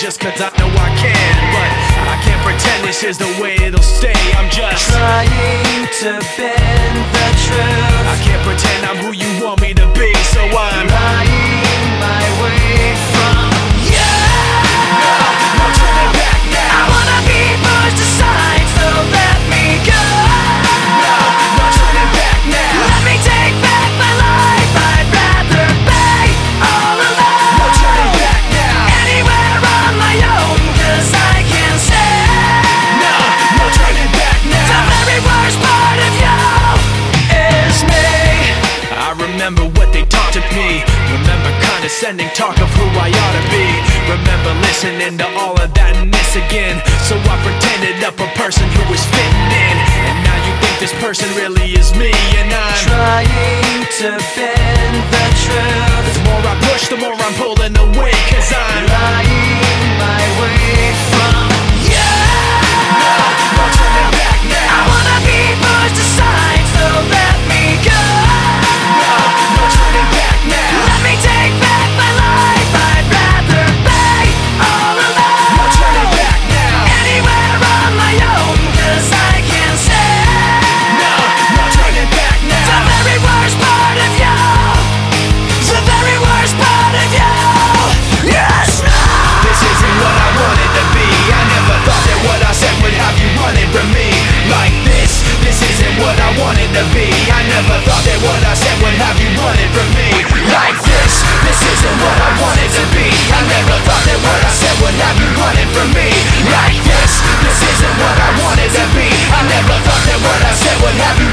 just cause I know I can. But I can't pretend this is the way it'll stay. I'm just trying to bend the truth. I can't pretend I'm who you want me to be, so I'm lying my way from you. No turning back now. I wanna be pushed aside, so let me go. No turning back now. Let me take back my life. I'd rather be all alone. No turning back now. Anywhere on my own, cause I can say No turning back now. the very worst part of you is me. I remember what they taught to me. Remember condescending talk of who I ought to be. Remember listening to all of that and this again. So I pretended up a person who was fitting in. And now you think this person really is me. And I'm trying to bend the truth. the more I push, the more I'm pulling away. Cause I'm lying my way from you. no turning back now. I wanna be pushed aside, so let me go. No turning back now. Let me take back my life. I'd rather be all alone. No turning back now. Anywhere on my own, cause I can say No turning back the now. very worst part of you. The very worst part of you. Yes, no. This isn't what I wanted to be. I never thought that what I said would have you running from me like this. This isn't what I wanted to be. I never thought that what I said would have you running from me like this. This isn't what I wanted to be. I never thought that what I said would have you running from me like this. This isn't what I wanted to be. I never thought that what I said would have you